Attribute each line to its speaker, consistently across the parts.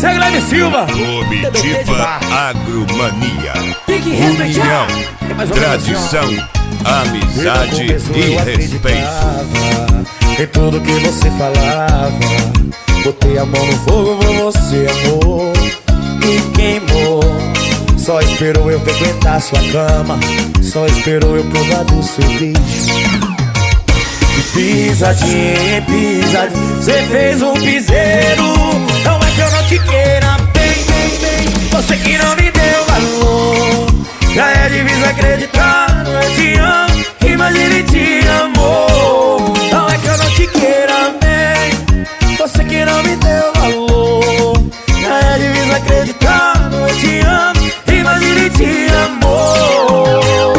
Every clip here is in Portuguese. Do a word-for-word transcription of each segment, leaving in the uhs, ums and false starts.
Speaker 1: Segue Leme Silva.
Speaker 2: Comitiva Agromania.
Speaker 1: Tem que respeitar.
Speaker 2: União, tradição, amizade e respeito.
Speaker 3: Em tudo que você falava, botei a mão no fogo por você, amor, e queimou. Só esperou eu frequentar sua cama, só esperou eu provar do seu beijo. E pisadinha, pisadinha, cê fez um piseiro. Não é que eu não te queira bem, bem, bem, você que não me deu valor. Já é difícil acreditar, eu te amo, imagine te amor. Não é que eu não te queira bem, você que não me deu valor. Já é difícil acreditar, eu te amo, imagine te amor.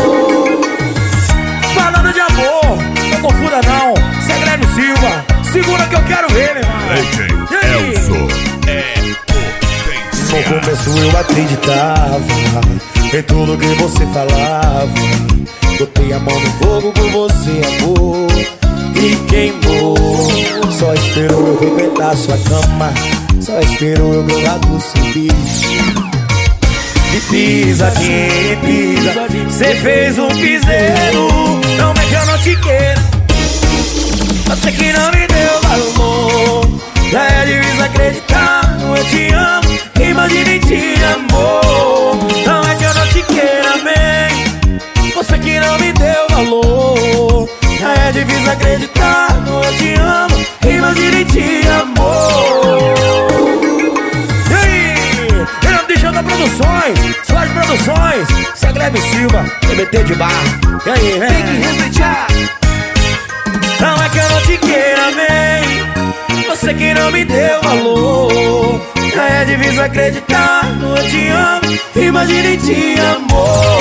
Speaker 3: Falando de amor, não confunda não, segue Leme Silva. Segura que eu quero ver, meu irmão.
Speaker 2: D J Elson é
Speaker 3: No
Speaker 2: potência.
Speaker 3: começo eu acreditava em tudo que você falava. Botei a mão no fogo por você, amor, e queimou. Só esperou eu frequentar sua cama, só esperou eu provar do seu beijo. E pisadinha, pisadinha, cê fez um piseiro. Não é que eu não te quero, você que não me deu valor. Já é difícil acreditar, eu te amo, imagine te amor. Não é que eu não te queira bem, você que não me deu valor. Já é difícil acreditar, eu te amo, imagine te amor. E aí, Fernando de Janta Produções, Suas Produções, segue Leme Silva, T B T de bar. E aí, vem.
Speaker 1: Tem que respeitar.
Speaker 3: Não é que eu não te queira bem, você que não me deu valor. Já é difícil acreditar, eu te amo, imagine te amor.